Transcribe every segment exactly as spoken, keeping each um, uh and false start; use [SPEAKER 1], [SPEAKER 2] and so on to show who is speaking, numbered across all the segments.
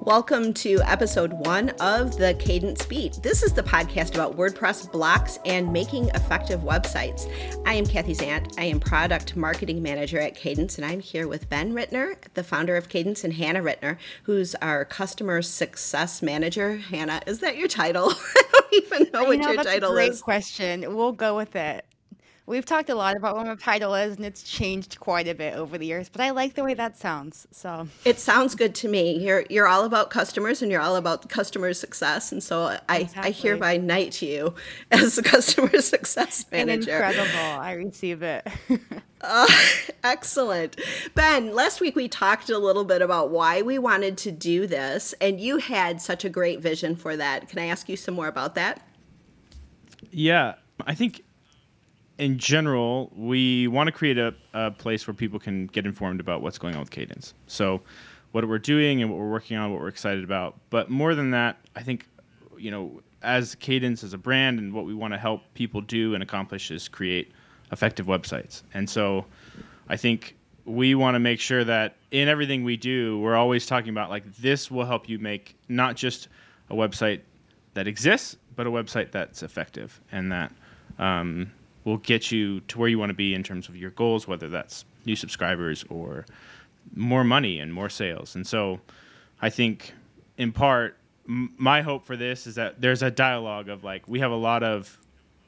[SPEAKER 1] Welcome to episode one of the Cadence Beat. This is the podcast about WordPress blocks and making effective websites. I am Kathy Zant. I am product marketing manager at Cadence, and I'm here with Ben Rittner, the founder of Cadence, and Hannah Rittner, who's our customer success manager. Hannah, is that your title? I don't even know
[SPEAKER 2] You
[SPEAKER 1] what
[SPEAKER 2] know,
[SPEAKER 1] your
[SPEAKER 2] that's a
[SPEAKER 1] title
[SPEAKER 2] great
[SPEAKER 1] is.
[SPEAKER 2] question. We'll go with it. We've talked a lot about what my title is, and it's changed quite a bit over the years, but I like the way that sounds. So,
[SPEAKER 1] It sounds good to me. You're you're all about customers and you're all about customer success. And so I, I
[SPEAKER 2] exactly.
[SPEAKER 1] hereby knight you as the customer success
[SPEAKER 2] And
[SPEAKER 1] manager.
[SPEAKER 2] incredible. I receive it.
[SPEAKER 1] Uh, excellent. Ben, last week we talked a little bit about why we wanted to do this, and you had such a great vision for that. Can I ask you some more about that?
[SPEAKER 3] Yeah, I think in general, we want to create a, a place where people can get informed about what's going on with Cadence. So what we're doing and what we're working on, what we're excited about. But more than that, I think, you know, as Cadence as a brand and what we want to help people do and accomplish is create effective websites. And so I think we want to make sure that in everything we do, we're always talking about like this will help you make not just a website that exists, but a website that's effective and that um, will get you to where you want to be in terms of your goals, whether that's new subscribers or more money and more sales. And so I think in part, m- my hope for this is that there's a dialogue of like, we have a lot of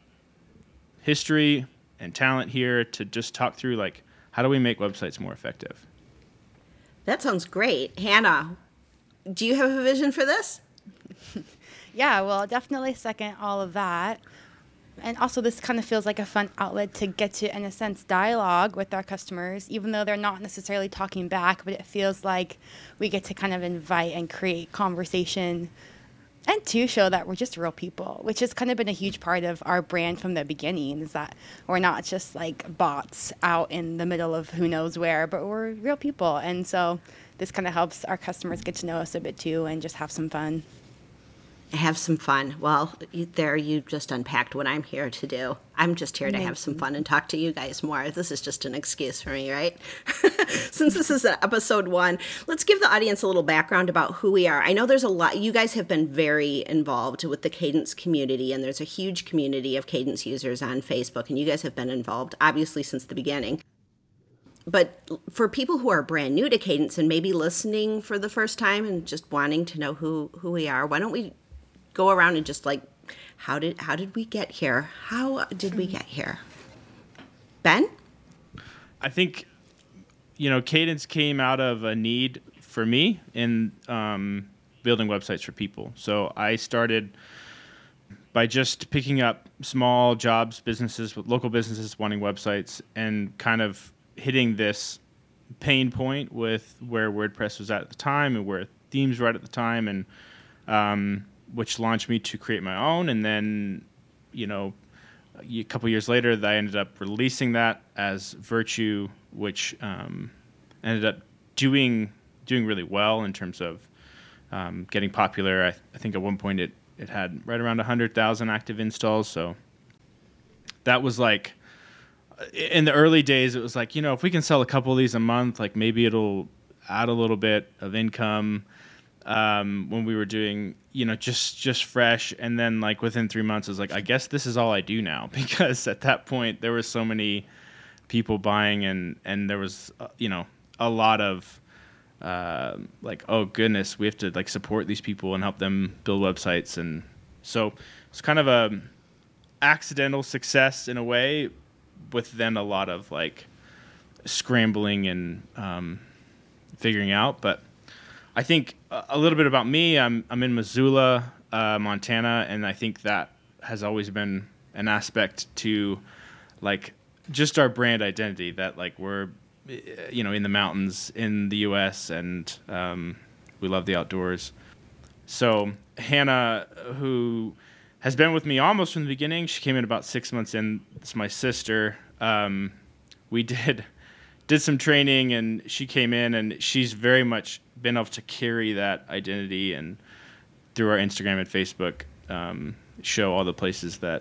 [SPEAKER 3] history and talent here to just talk through like, how do we make websites more effective?
[SPEAKER 1] That sounds great. Hannah, do you have a vision for this?
[SPEAKER 2] Yeah, well, definitely second all of that. And also, this kind of feels like a fun outlet to get to, in a sense, dialogue with our customers, even though they're not necessarily talking back, but it feels like we get to kind of invite and create conversation and to show that we're just real people, which has kind of been a huge part of our brand from the beginning, is that we're not just like bots out in the middle of who knows where, but we're real people. And so this kind of helps our customers get to know us a bit too and just have some fun.
[SPEAKER 1] Have some fun. Well, you, there you just unpacked what I'm here to do. I'm just here to have some fun and talk to you guys more. This is just an excuse for me, right? Since this is episode one, let's give the audience a little background about who we are. I know there's a lot. You guys have been very involved with the Cadence community, and there's a huge community of Cadence users on Facebook, and you guys have been involved, obviously, since the beginning. But for people who are brand new to Cadence and maybe listening for the first time and just wanting to know who, who we are, why don't we go around and just like, how did how did we get here? How did we get here? Ben?
[SPEAKER 3] I think, you know, Cadence came out of a need for me in um, building websites for people. So I started by just picking up small jobs, businesses, with local businesses wanting websites, and kind of hitting this pain point with where WordPress was at at the time and where themes were at at the time, and um, which launched me to create my own. And then, you know, a couple years later, I ended up releasing that as Virtue, which um, ended up doing doing really well in terms of um, getting popular. I, I think at one point it, it had right around one hundred thousand active installs. So that was like, in the early days, it was like, you know, if we can sell a couple of these a month, like maybe it'll add a little bit of income. Um, when we were doing, you know, just just fresh, and then like within three months, I was like, I guess this is all I do now, because at that point there were so many people buying, and and there was, uh, you know, a lot of uh, like, oh goodness, we have to like support these people and help them build websites, and so it's kind of a accidental success in a way, with then a lot of like scrambling and um, figuring out, but. I think a little bit about me. I'm I'm in Missoula, uh, Montana, and I think that has always been an aspect to, like, just our brand identity. That like we're, you know, in the mountains in the U S and um, we love the outdoors. So Hannah, who has been with me almost from the beginning, she came in about six months in. It's my sister. Um, we did. did some training, and she came in, and she's very much been able to carry that identity, and through our Instagram and Facebook, um, show all the places that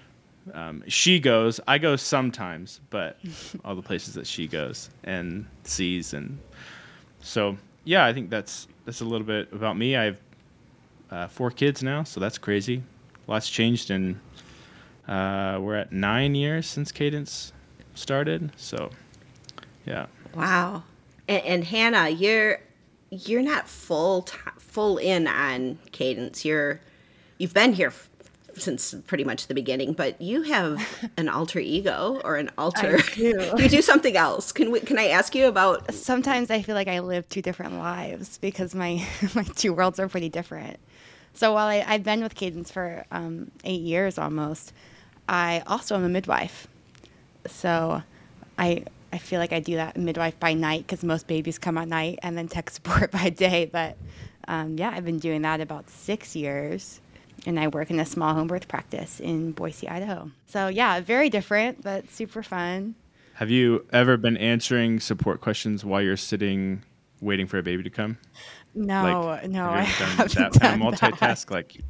[SPEAKER 3] um, she goes. I go sometimes, but all the places that she goes and sees. And so, yeah, I think that's that's a little bit about me. I have uh, four kids now, so that's crazy. Lots changed, and uh, we're at nine years since Cadence started. So, yeah.
[SPEAKER 1] Wow. And, and Hannah, you're you're not full t- full in on Cadence. You're you've been here f- since pretty much the beginning, but you have an alter ego or an alter.
[SPEAKER 2] I do.
[SPEAKER 1] You do something else. Can we? Can I ask you about?
[SPEAKER 2] Sometimes I feel like I live two different lives because my my two worlds are pretty different. So while I, I've been with Cadence for um, eight years almost, I also am a midwife. So I I feel like I do that midwife by night because most babies come at night, and then tech support by day. But um, yeah, I've been doing that about six years. And I work in a small home birth practice in Boise, Idaho. So yeah, very different, but super fun.
[SPEAKER 3] Have you ever been answering support questions while you're sitting waiting for a baby to come?
[SPEAKER 2] No,
[SPEAKER 3] Like,
[SPEAKER 2] no,
[SPEAKER 3] have
[SPEAKER 2] I
[SPEAKER 3] you ever done
[SPEAKER 2] haven't
[SPEAKER 3] that kind
[SPEAKER 2] done
[SPEAKER 3] of multitask?
[SPEAKER 2] that.
[SPEAKER 3] Like,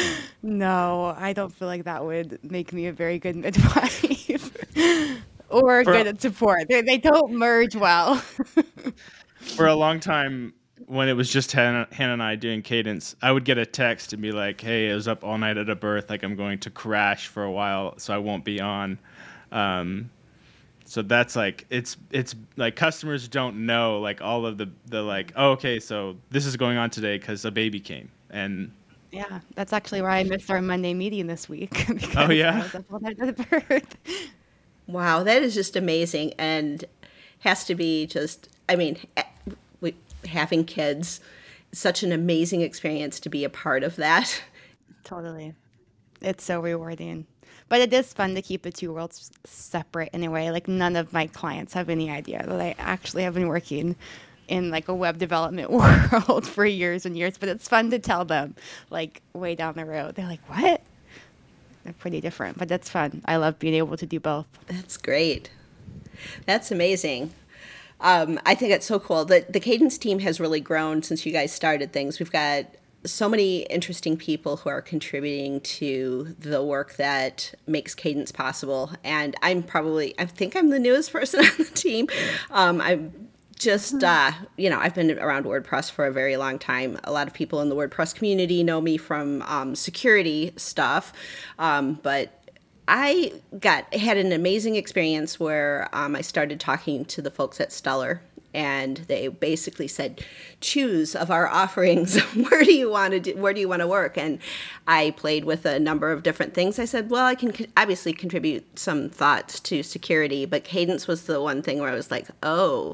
[SPEAKER 2] No, I don't feel like that would make me a very good midwife or
[SPEAKER 3] For-
[SPEAKER 2] good at support. They, they don't merge well.
[SPEAKER 3] for a long time, when it was just Hannah, Hannah and I doing Cadence, I would get a text and be like, hey, I was up all night at a birth. Like, I'm going to crash for a while, so I won't be on. Um, so that's like, it's it's like customers don't know, like, all of the, the like, oh, okay, so this is going on today because a baby came. And
[SPEAKER 2] Yeah, that's actually why I missed our Monday meeting this week. because
[SPEAKER 3] Oh, yeah?
[SPEAKER 2] I was up all night at the birth.
[SPEAKER 1] Wow, that is just amazing, and has to be just. I mean, eh, we, having kids, such an amazing experience to be a part of that.
[SPEAKER 2] Totally. It's so rewarding. But it is fun to keep the two worlds separate in a way. Like, none of my clients have any idea that I actually have been working in like a web development world for years and years. But it's fun to tell them, like, way down the road. They're like, what? They're pretty different, but that's fun. I love being able to do both.
[SPEAKER 1] That's great. That's amazing. Um, I think it's so cool. The, the Cadence team has really grown since you guys started things. We've got so many interesting people who are contributing to the work that makes Cadence possible. And I'm probably, I think I'm the newest person on the team. Um, I'm just, uh, you know, I've been around WordPress for a very long time. A lot of people in the WordPress community know me from um, security stuff, um, but I got had an amazing experience where um, I started talking to the folks at Stellar, and they basically said, choose of our offerings, where do you want to do, where do you want to work? And I played with a number of different things. I said, well, I can co- obviously contribute some thoughts to security, but Cadence was the one thing where I was like, oh,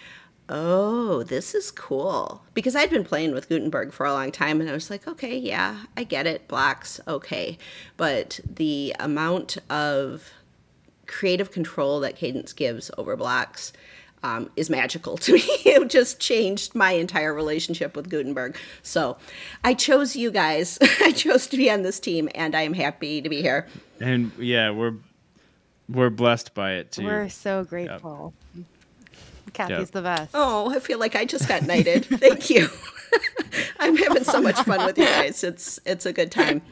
[SPEAKER 1] oh, this is cool. Because I'd been playing with Gutenberg for a long time, and I was like, okay, yeah, I get it, blocks, okay. But the amount of creative control that Cadence gives over blocks um, is magical to me. It just changed my entire relationship with Gutenberg. So I chose you guys. I chose to be on this team, and I am happy to be here.
[SPEAKER 3] and yeah, we're we're blessed by it too.
[SPEAKER 2] We're so grateful. Kathy's
[SPEAKER 3] Yep.
[SPEAKER 2] the best.
[SPEAKER 1] Oh, I feel like I just got knighted. Thank you. I'm having so much fun with you guys. It's it's a good time.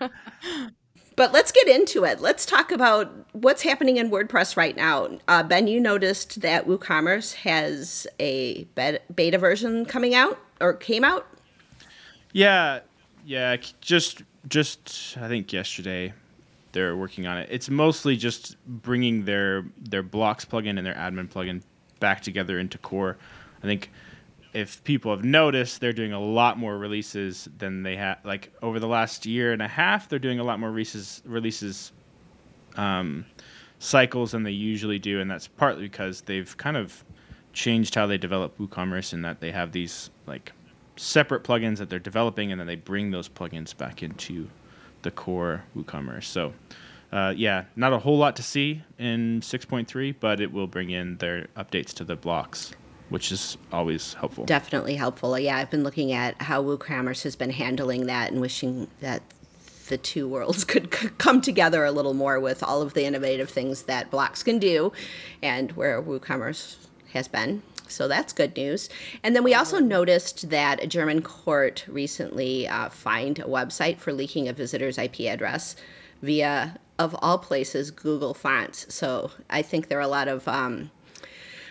[SPEAKER 1] But let's get into it. Let's talk about what's happening in WordPress right now. Uh, Ben, you noticed that WooCommerce has a beta, beta version coming out or came out?
[SPEAKER 3] Yeah, yeah, c- just just I think yesterday they're working on it. It's mostly just bringing their their blocks plugin and their admin plugin back together into core. I think if people have noticed, they're doing a lot more releases than they had. Like over the last year and a half, they're doing a lot more releases releases um, cycles than they usually do, and that's partly because they've kind of changed how they develop WooCommerce, in that they have these like separate plugins that they're developing, and then they bring those plugins back into the core WooCommerce. So, uh, yeah, not a whole lot to see in six point three, but it will bring in their updates to the blocks, which is always helpful.
[SPEAKER 1] Definitely helpful. Yeah, I've been looking at how WooCommerce has been handling that and wishing that the two worlds could c- come together a little more with all of the innovative things that blocks can do and where WooCommerce has been. So that's good news. And then we also noticed that a German court recently uh, fined a website for leaking a visitor's I P address via, of all places, Google Fonts. So I think there are a lot of um,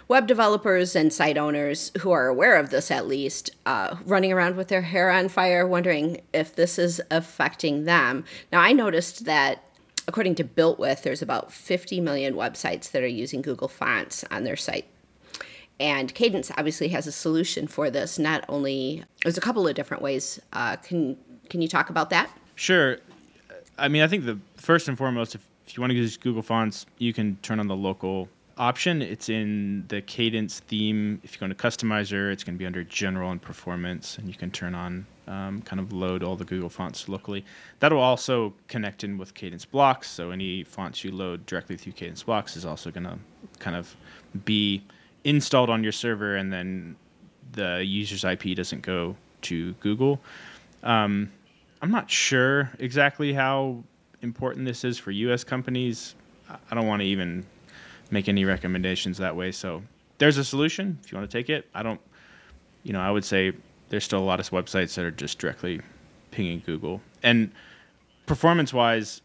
[SPEAKER 1] web developers and site owners who are aware of this, at least, uh, running around with their hair on fire, wondering if this is affecting them. Now, I noticed that according to Built With, there's about fifty million websites that are using Google Fonts on their site. And Kadence obviously has a solution for this. Not only, there's a couple of different ways. Uh, can can you talk about that?
[SPEAKER 3] Sure. I mean, I think the first and foremost, if, if you want to use Google Fonts, you can turn on the local option. It's in the Kadence theme. If you go into Customizer, it's going to be under General and Performance, and you can turn on um, kind of load all the Google fonts locally. That'll also connect in with Kadence Blocks, so any fonts you load directly through Kadence Blocks is also going to kind of be installed on your server, and then the user's I P doesn't go to Google. Um, I'm not sure exactly how important this is for U S companies. I don't want to even make any recommendations that way. So there's a solution if you want to take it. I don't, you know, I would say there's still a lot of websites that are just directly pinging Google. And performance-wise,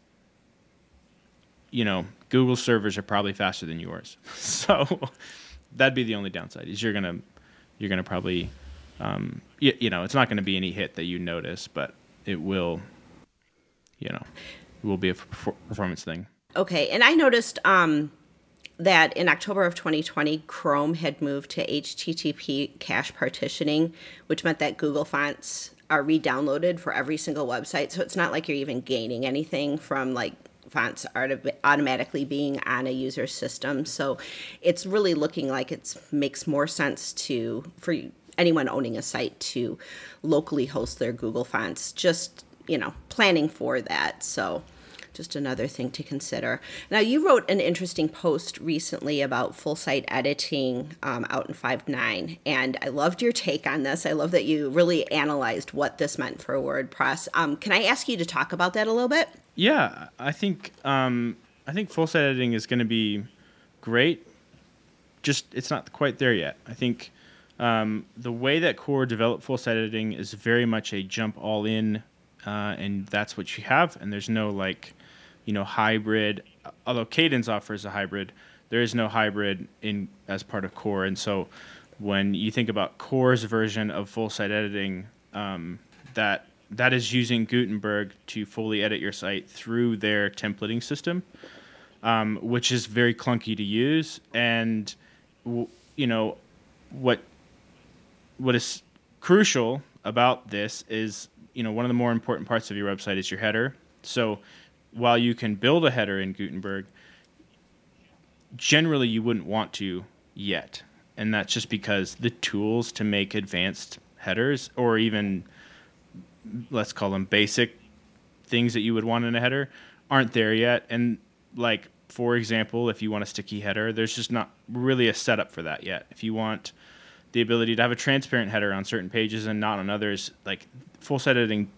[SPEAKER 3] you know, Google servers are probably faster than yours. So that'd be the only downside, is you're gonna you're gonna probably um, you, you know, it's not going to be any hit that you notice, but it will, you know, it will be a performance thing.
[SPEAKER 1] Okay, and I noticed um, that in October of twenty twenty, Chrome had moved to H T T P cache partitioning, which meant that Google Fonts are re-downloaded for every single website. So it's not like you're even gaining anything from like fonts auto- automatically being on a user's system. So it's really looking like it makes more sense to for anyone owning a site to locally host their Google Fonts, just, you know, planning for that. So just another thing to consider. Now, you wrote an interesting post recently about full site editing um, out in five point nine, and I loved your take on this. I love that you really analyzed what this meant for WordPress. Um, can I ask you to talk about that a little bit?
[SPEAKER 3] Yeah, I think um, I think full site editing is going to be great. Just it's not quite there yet. I think um, the way that Core developed full site editing is very much a jump all in, uh, and that's what you have. And there's no like, you know, hybrid. Although Kadence offers a hybrid, there is no hybrid in as part of Core. And so when you think about Core's version of full site editing, um, that that is using Gutenberg to fully edit your site through their templating system, um, which is very clunky to use. And w- you know what what is crucial about this is, you know, one of the more important parts of your website is your header. So while you can build a header in Gutenberg, generally you wouldn't want to yet. And that's just because the tools to make advanced headers, or even let's call them basic things that you would want in a header, aren't there yet. And like, for example, if you want a sticky header, there's just not really a setup for that yet. If you want the ability to have a transparent header on certain pages and not on others, like full site editing,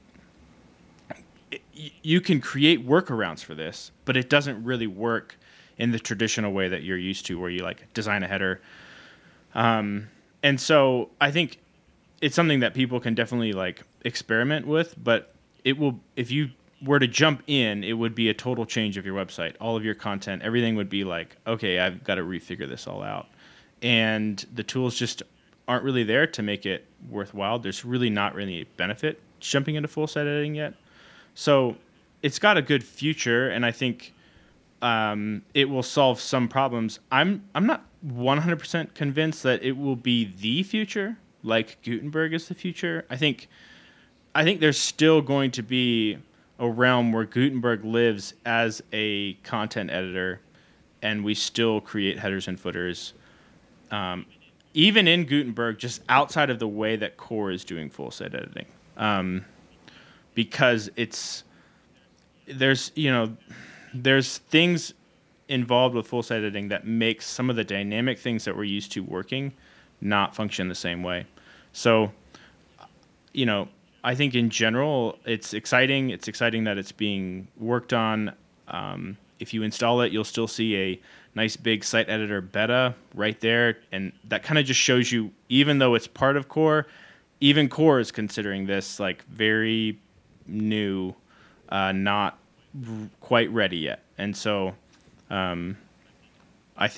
[SPEAKER 3] it, you can create workarounds for this, but it doesn't really work in the traditional way that you're used to, where you like design a header. Um, and so I think it's something that people can definitely like experiment with, but it will, if you were to jump in, it would be a total change of your website. All of your content, everything would be like, okay, I've got to refigure this all out. And the tools just aren't really there to make it worthwhile. There's really not really a benefit jumping into full site editing yet. So it's got a good future, and I think um, it will solve some problems. I'm I'm not one hundred percent convinced that it will be the future, like Gutenberg is the future. I think I think there's still going to be a realm where Gutenberg lives as a content editor, and we still create headers and footers, um, even in Gutenberg, just outside of the way that Core is doing full site editing, um, because it's there's you know there's things involved with full site editing that makes some of the dynamic things that we're used to working not function the same way. So, you know, I think in general, it's exciting. It's exciting that it's being worked on. Um, if you install it, you'll still see a nice big site editor beta right there. And that kind of just shows you, even though it's part of Core, even Core is considering this like very new, uh, not r- quite ready yet. And so um, I think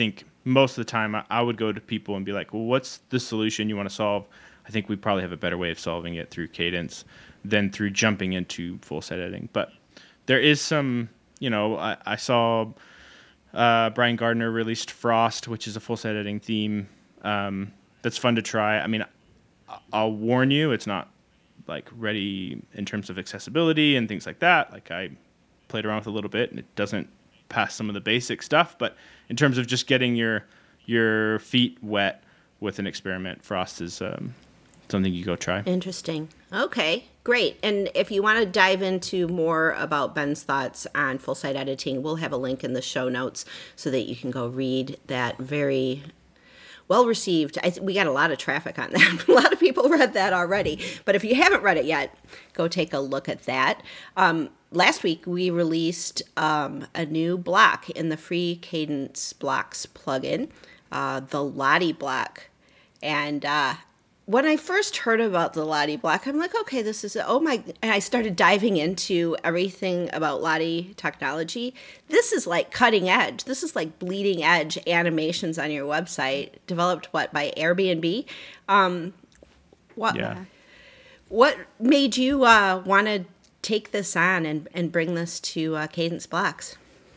[SPEAKER 3] most of the time I, I would go to people and be like, well, what's the solution you want to solve? I think we probably have a better way of solving it through Kadence than through jumping into full site editing. But there is some, you know, I, I saw uh, Brian Gardner released Frost, which is a full site editing theme. Um, that's fun to try. I mean, I'll warn you, it's not like ready in terms of accessibility and things like that. Like I played around with it a little bit and it doesn't pass some of the basic stuff, but in terms of just getting your your feet wet with an experiment, Frost is um, something you go try.
[SPEAKER 1] Interesting. Okay, great. And if you want to dive into more about Ben's thoughts on full site editing, we'll have a link in the show notes so that you can go read that very well received. I th- we got a lot of traffic on that. A lot of people read that already. But if you haven't read it yet, go take a look at that. Um, last week, we released um, a new block in the free Kadence Blocks plugin, uh, the Lottie block. And uh, when I first heard about the Lottie block, I'm like, okay, this is, oh my, and I started diving into everything about Lottie technology. This is like cutting edge. This is like bleeding edge animations on your website, developed, what, by Airbnb? Um, what,
[SPEAKER 3] Yeah.
[SPEAKER 1] what made you uh, want to take this on and, and bring this to uh, Kadence Blocks?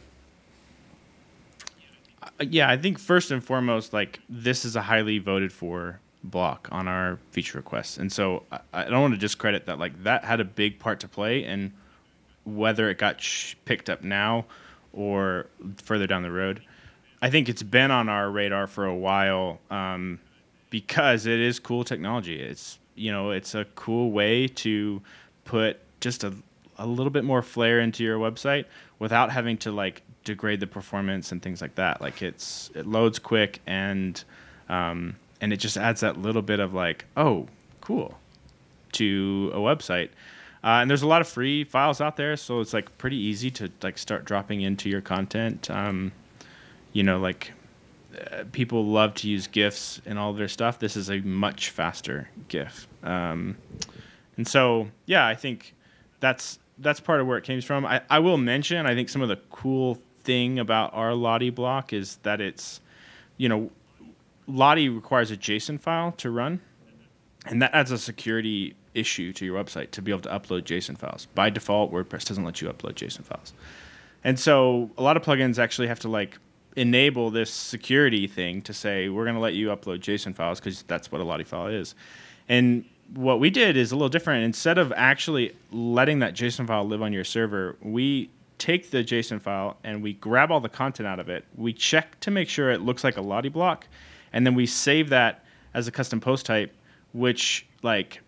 [SPEAKER 3] Yeah, I think first and foremost, like this is a highly voted for block on our feature requests, and so I, I don't want to discredit that. Like that had a big part to play, and whether it got sh- picked up now or further down the road, I think it's been on our radar for a while um, because it is cool technology. It's you know it's a cool way to put just a a little bit more flair into your website without having to like degrade the performance and things like that. Like it's it loads quick and um, and it just adds that little bit of like, oh, cool, to a website. Uh, and there's a lot of free files out there, so it's like pretty easy to like start dropping into your content. Um, you know, like uh, people love to use GIFs and all their stuff. This is a much faster GIF. Um, and so, yeah, I think that's that's part of where it came from. I, I will mention, I think some of the cool thing about our Lottie block is that it's, you know, Lottie requires a JSON file to run, and that adds a security issue to your website to be able to upload JSON files. By default, WordPress doesn't let you upload JSON files. And so a lot of plugins actually have to like enable this security thing to say, we're going to let you upload JSON files because that's what a Lottie file is. And what we did is a little different. Instead of actually letting that JSON file live on your server, we take the JSON file and we grab all the content out of it. We check to make sure it looks like a Lottie block, and then we save that as a custom post type, which like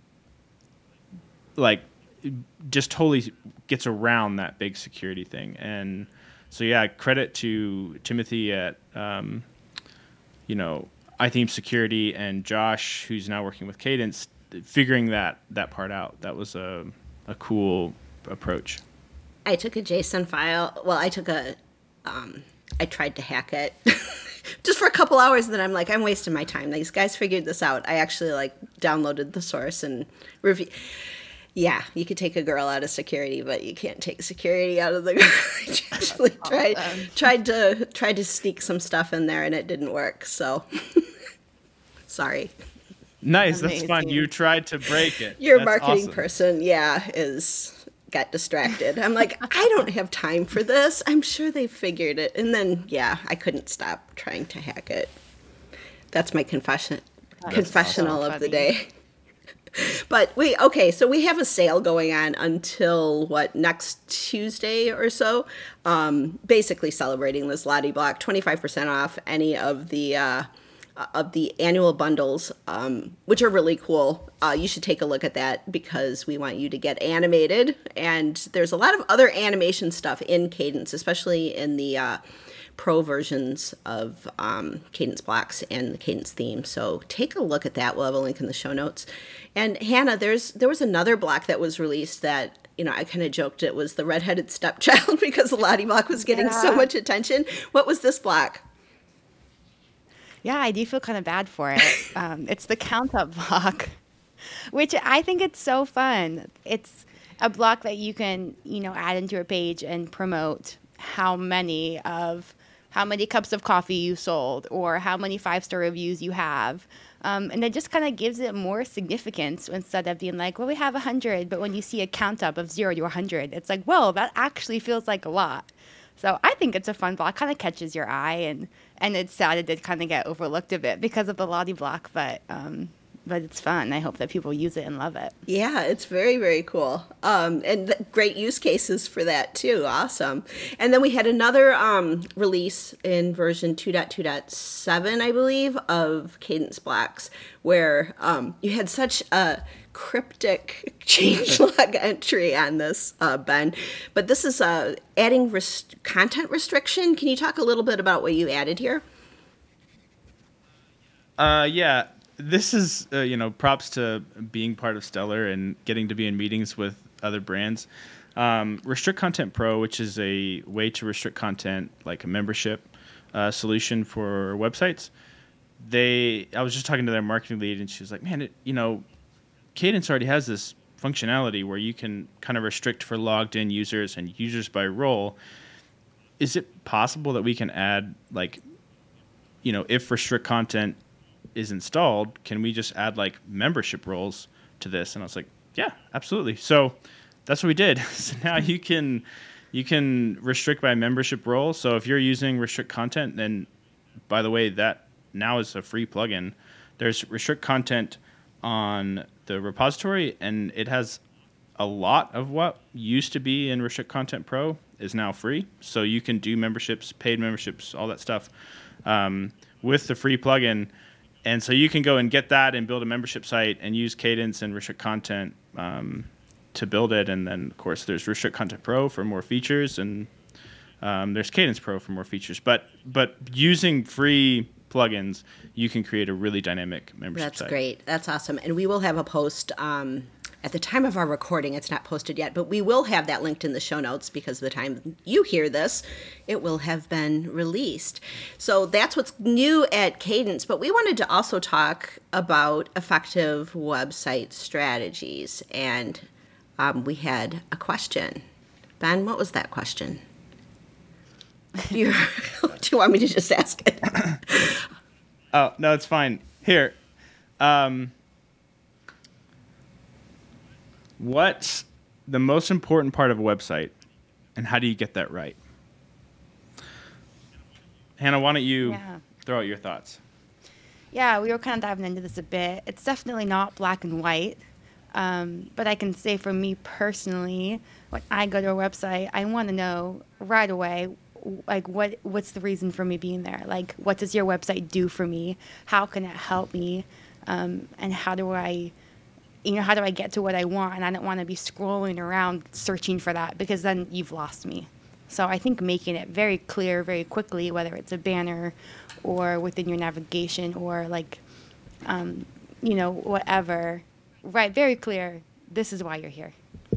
[SPEAKER 3] like just totally gets around that big security thing. And so yeah, credit to Timothy at um, you know iTheme Security and Josh, who's now working with Kadence, figuring that that part out. That was a a cool approach.
[SPEAKER 1] I took a JSON file. Well, I took a, um, I tried to hack it just for a couple hours. And then I'm like, I'm wasting my time. These guys figured this out. I actually like downloaded the source and review. Yeah, you could take a girl out of security, but you can't take security out of the girl. I actually tried, tried to tried to sneak some stuff in there, and it didn't work. So, sorry.
[SPEAKER 3] Nice,
[SPEAKER 2] Amazing.
[SPEAKER 3] that's fun. You tried to break it.
[SPEAKER 1] Your
[SPEAKER 3] That's
[SPEAKER 1] marketing
[SPEAKER 3] awesome.
[SPEAKER 1] person, yeah, is got distracted. I'm like, I don't have time for this. I'm sure they figured it. And then, yeah, I couldn't stop trying to hack it. That's my confession,
[SPEAKER 2] That's
[SPEAKER 1] confessional
[SPEAKER 2] so
[SPEAKER 1] of the
[SPEAKER 2] funny.
[SPEAKER 1] day. But wait, okay, so we have a sale going on until, what, next Tuesday or so? Um, basically celebrating this Lottie block, twenty-five percent off any of the uh, of the annual bundles, um, which are really cool. Uh, you should take a look at that because we want you to get animated. And there's a lot of other animation stuff in Kadence, especially in the uh, pro versions of um, Kadence blocks and the Kadence theme. So take a look at that. We'll have a link in the show notes. And Hannah, there's there was another block that was released that, you know, I kind of joked it was the redheaded stepchild because the Lottie block was getting so
[SPEAKER 2] Yeah.
[SPEAKER 1] much attention. What was this block?
[SPEAKER 2] Yeah, I do feel kind of bad for it. Um, it's the count up block, which I think it's so fun. It's a block that you can, you know, add into your page and promote how many of how many cups of coffee you sold or how many five-star reviews you have. Um, and it just kind of gives it more significance instead of being like, well, we have one hundred. But when you see a count up of zero to one hundred, it's like, whoa, that actually feels like a lot. So I think it's a fun block, kind of catches your eye. And, and it's sad it did kind of get overlooked a bit because of the Lottie block. But um, but it's fun. I hope that people use it and love it.
[SPEAKER 1] Yeah, it's very, very cool. Um, and th- great use cases for that, too. Awesome. And then we had another um, release in version two point two point seven, I believe, of Kadence blocks, where um, you had such a cryptic changelog entry on this, uh, Ben. But this is uh, adding rest- content restriction. Can you talk a little bit about what you added here?
[SPEAKER 3] Uh, yeah. This is, uh, you know, props to being part of Stellar and getting to be in meetings with other brands. Um, Restrict Content Pro, which is a way to restrict content, like a membership uh, solution for websites. They, I was just talking to their marketing lead, and she was like, "Man, it, you know, Kadence already has this functionality where you can kind of restrict for logged in users and users by role. Is it possible that we can add, like, you know, if restrict content is installed, can we just add like membership roles to this?" And I was like, yeah, absolutely. So that's what we did. So now you can you can restrict by membership role. So if you're using restrict content, then by the way, that now is a free plugin. There's restrict content on the repository, and it has a lot of what used to be in Restrict Content Pro is now free. So you can do memberships, paid memberships, all that stuff um, with the free plugin. And so you can go and get that and build a membership site and use Kadence and Restrict Content um, to build it. And then, of course, there's Restrict Content Pro for more features, and um, there's Kadence Pro for more features. But but using free plugins, you can create a really dynamic membership
[SPEAKER 1] That's
[SPEAKER 3] site.
[SPEAKER 1] That's great. That's awesome. And we will have a post um, at the time of our recording. It's not posted yet, but we will have that linked in the show notes because by the time you hear this, it will have been released. So that's what's new at Kadence. But we wanted to also talk about effective website strategies. And um, we had a question. Ben, what was that question? Do you, do you want me to just ask it?
[SPEAKER 3] Oh, no, it's fine. Here. Um, what's the most important part of a website, and how do you get that right? Hannah, why don't you
[SPEAKER 2] Yeah.
[SPEAKER 3] throw out your thoughts?
[SPEAKER 2] Yeah, we were kind of diving into this a bit. It's definitely not black and white. Um, but I can say for me personally, when I go to a website, I want to know right away, like what what's the reason for me being there? Like, what does your website do for me? How can it help me? Um, and how do I, you know, how do I get to what I want? And I don't want to be scrolling around searching for that, because then you've lost me. So I think making it very clear very quickly, whether it's a banner or within your navigation or like, um, you know, whatever, right, very clear, this is why you're here.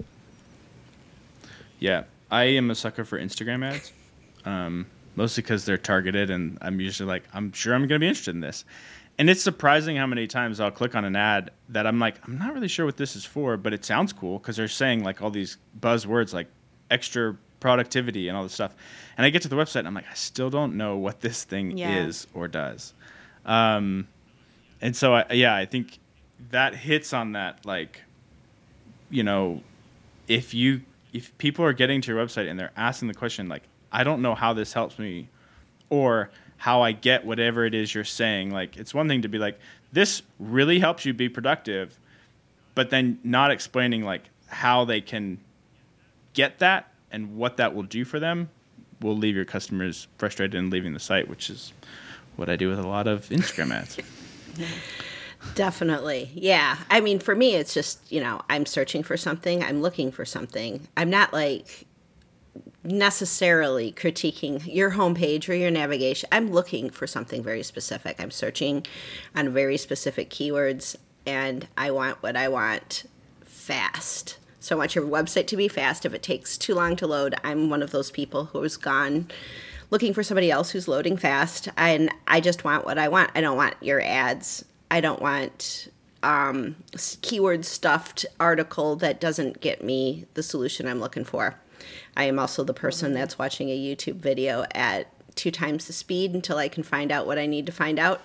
[SPEAKER 3] Yeah, I am a sucker for Instagram ads, um, mostly because they're targeted, and I'm usually like, I'm sure I'm going to be interested in this. And it's surprising how many times I'll click on an ad that I'm like, I'm not really sure what this is for, but it sounds cool because they're saying like all these buzzwords like extra productivity and all this stuff. And I get to the website and I'm like, I still don't know what this thing
[SPEAKER 2] Yeah.
[SPEAKER 3] is or does. Um, and so, I, yeah, I think that hits on that, like, you know, if you if people are getting to your website and they're asking the question, like, I don't know how this helps me, or how I get whatever it is you're saying. Like, it's one thing to be like, this really helps you be productive, but then not explaining like how they can get that and what that will do for them will leave your customers frustrated and leaving the site, which is what I do with a lot of Instagram ads.
[SPEAKER 1] Definitely. Yeah. I mean, for me, it's just, you know, I'm searching for something. I'm looking for something. I'm not like necessarily critiquing your homepage or your navigation. I'm looking for something very specific. I'm searching on very specific keywords, and I want what I want fast. So I want your website to be fast. If it takes too long to load, I'm one of those people who has gone looking for somebody else who's loading fast, and I just want what I want. I don't want your ads. I don't want um, keyword stuffed article that doesn't get me the solution I'm looking for. I am also the person that's watching a YouTube video at two times the speed until I can find out what I need to find out.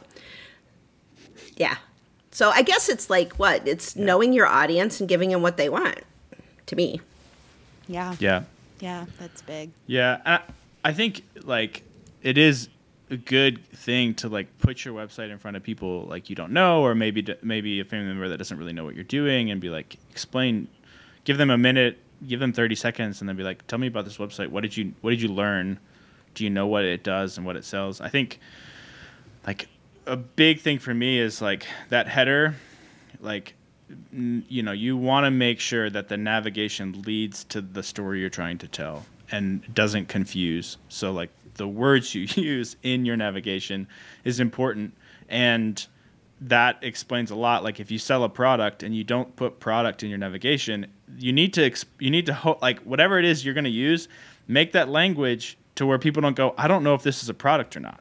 [SPEAKER 1] Yeah. So I guess it's like what? It's yeah. knowing your audience and giving them what they want, to me.
[SPEAKER 2] Yeah.
[SPEAKER 3] Yeah.
[SPEAKER 2] Yeah, that's big.
[SPEAKER 3] Yeah. I, I think, like, it is a good thing to, like, put your website in front of people, like, you don't know, or maybe maybe a family member that doesn't really know what you're doing, and be like, explain, give them a minute, give them thirty seconds, and then be like, tell me about this website. What did you What did you learn? Do you know what it does and what it sells? I think, like, a big thing for me is, like, that header, like, n- you know, you want to make sure that the navigation leads to the story you're trying to tell and doesn't confuse. So, like, the words you use in your navigation is important, and that explains a lot. Like, if you sell a product and you don't put product in your navigation, you need to exp- you need to ho- like, whatever it is you're going to use, make that language to where people don't go, I don't know if this is a product or not.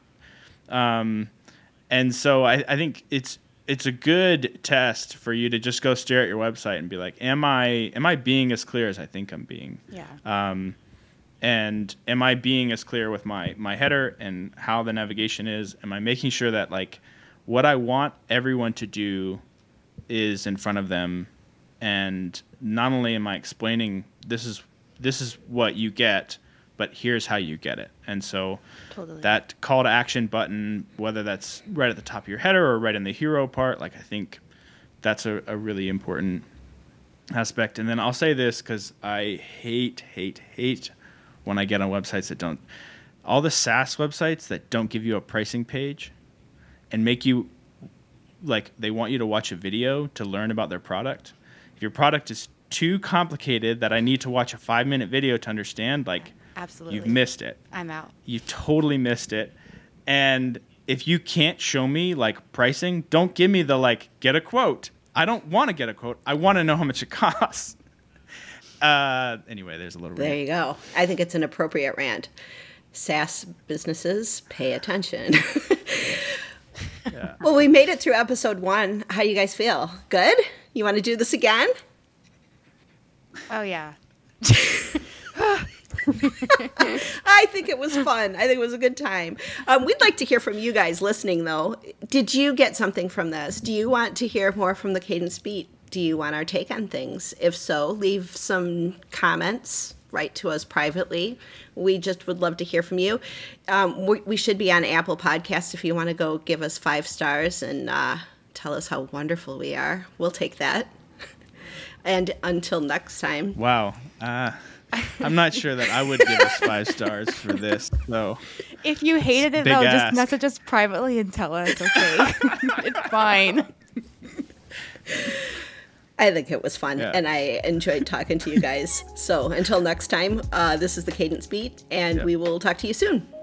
[SPEAKER 3] Um, and so I, I think it's it's a good test for you to just go stare at your website and be like, am I am I being as clear as I think I'm being?
[SPEAKER 2] Yeah.
[SPEAKER 3] Um, and am I being as clear with my my header and how the navigation is? Am I making sure that, like, what I want everyone to do is in front of them, and not only am I explaining this is this is what you get, but here's how you get it. And so
[SPEAKER 2] totally.
[SPEAKER 3] That call to action button, whether that's right at the top of your header or right in the hero part, like, I think that's a, a really important aspect. And then I'll say this, because I hate, hate, hate when I get on websites that don't, all the SaaS websites that don't give you a pricing page and make you, like, they want you to watch a video to learn about their product. If your product is too complicated that I need to watch a five minute video to understand, like,
[SPEAKER 2] absolutely,
[SPEAKER 3] you've missed it.
[SPEAKER 2] I'm out.
[SPEAKER 3] You've totally missed it. And if you can't show me, like, pricing, don't give me the, like, get a quote. I don't want to get a quote. I want to know how much it costs. Uh, anyway, there's a little
[SPEAKER 1] There
[SPEAKER 3] rant.
[SPEAKER 1] you go. I think it's an appropriate rant. SaaS businesses, pay attention.
[SPEAKER 3] Yeah.
[SPEAKER 1] Well, we made it through episode one. How do you guys feel? Good? You want to do this again?
[SPEAKER 2] Oh, yeah.
[SPEAKER 1] I think it was fun. I think it was a good time. Um, we'd like to hear from you guys listening, though. Did you get something from this? Do you want to hear more from the Cadence Beat? Do you want our take on things? If so, leave some comments. Write to us privately. We just would love to hear from you. Um, we, we should be on Apple Podcasts if you want to go give us five stars and uh, tell us how wonderful we are. We'll take that. And until next time.
[SPEAKER 3] Wow. Uh, I'm not sure that I would give us five stars for this, though.
[SPEAKER 2] If you hated it,
[SPEAKER 3] Big
[SPEAKER 2] though,
[SPEAKER 3] ask.
[SPEAKER 2] just message us privately and tell us, okay? It's fine.
[SPEAKER 1] I think it was fun,
[SPEAKER 3] Yeah.
[SPEAKER 1] and I enjoyed talking to you guys. So until next time, uh, this is the Cadence Beat, and
[SPEAKER 3] Yeah.
[SPEAKER 1] we will talk to you soon.